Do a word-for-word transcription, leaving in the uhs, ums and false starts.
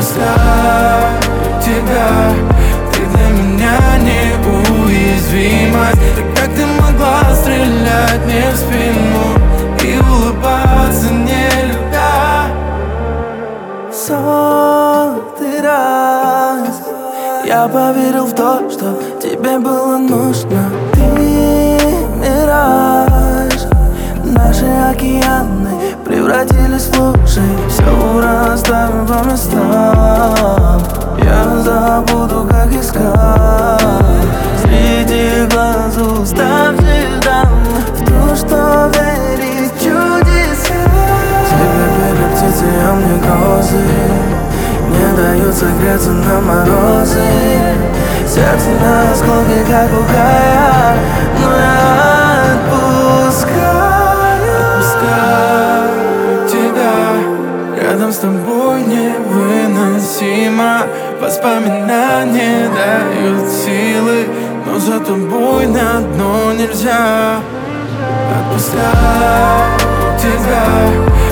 Отпускаю тебя, ты для меня неуязвима. Так как ты могла стрелять мне в спину и улыбаться, не любя? Сотый раз я поверил в то, что тебе было нужно. Ты мираж, наши океаны превратились в лужи. Все расставим по местам. Я забуду, как искать среди глаз уставших дам в то, что верит в чудеса. Тебе перед птицей, а мне грозы не дают согреться на морозы. Сердце на осколки, как угая, но я отпускаю. Отпускаю тебя, рядом с тобой невыносимо. Воспоминания дают силы, но за тобой на дно нельзя. Отпускаю тебя,